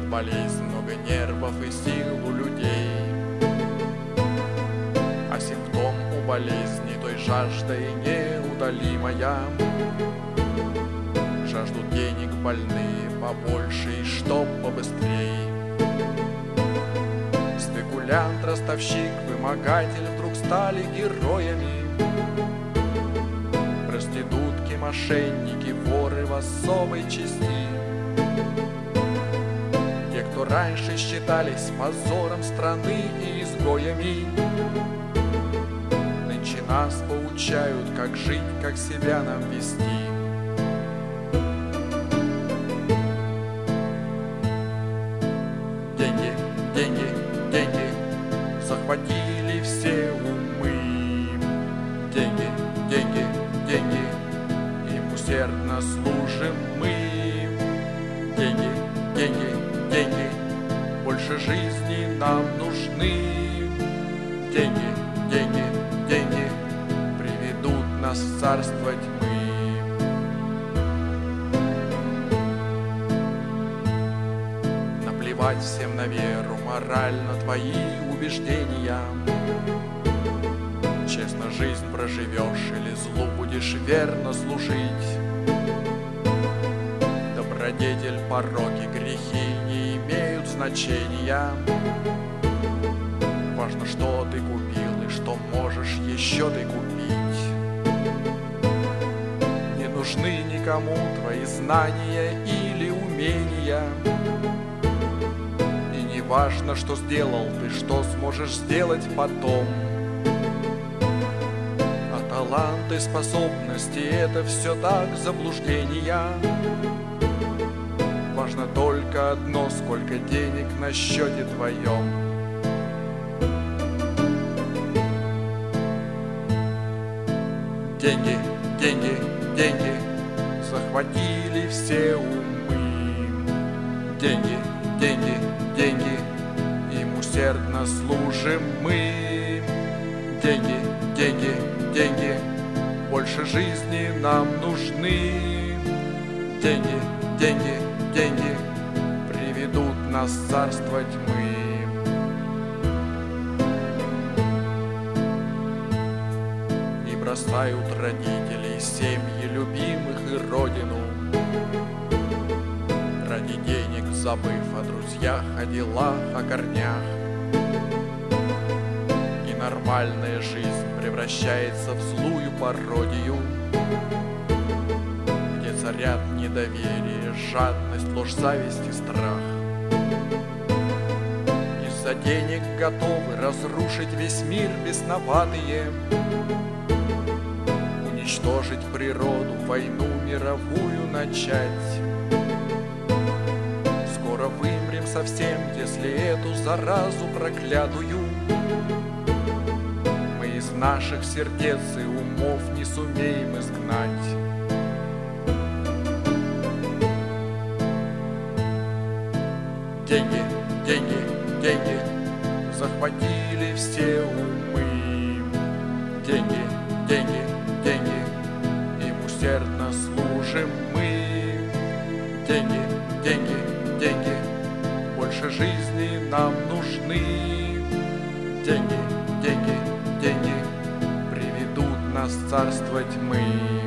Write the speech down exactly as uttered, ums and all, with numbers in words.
болезнь, много нервов и сил у людей. А симптом у болезни той жаждой неудалимая. Жаждут денег больные побольше и чтоб побыстрей. Спекулянт, ростовщик, вымогатель вдруг стали героями. Проститутки, мошенники, воры в особой части. Те, кто раньше считались позором страны и изгоями, нынче нас поучают, как жить, как себя нам вести. Деньги, деньги, деньги захватили все умы. Деньги, деньги, деньги, им усердно служим мы. Деньги, деньги, деньги, больше жизни нам нужны. Деньги, деньги, деньги приведут нас в царство тьмы. Наплевать всем на веру, мораль на твои убеждения. Честно жизнь проживешь или злу будешь верно служить. Добродетель, пороки, грехи не имеют значения. Важно, что ты купил и что можешь еще ты купить. Не нужны никому твои знания или умения. И не важно, что сделал ты, что сможешь сделать потом. А таланты, способности — это все так заблуждения. Важно только одно, сколько денег на счете твоем. Деньги, деньги, деньги захватили все умы. Деньги, деньги, деньги, им усердно служим мы. Деньги, деньги, деньги, больше жизни нам нужны. Деньги, деньги, деньги приведут нас в царство тьмы. Бросают родителей, семьи, любимых и родину. Ради денег забыв о друзьях, о делах, о корнях. И нормальная жизнь превращается в злую пародию, где царят недоверие, жадность, ложь, зависть и страх. Из-за денег готовы разрушить весь мир бесноватые, уничтожить природу, войну мировую начать. Скоро вымрем совсем, если эту заразу проклятую мы из наших сердец и умов не сумеем изгнать. Деньги, деньги, деньги захватили все умы. Деньги, деньги, деньги, им усердно служим мы. Деньги, деньги, деньги, больше жизни нам нужны. Деньги, деньги, деньги приведут нас в царство тьмы.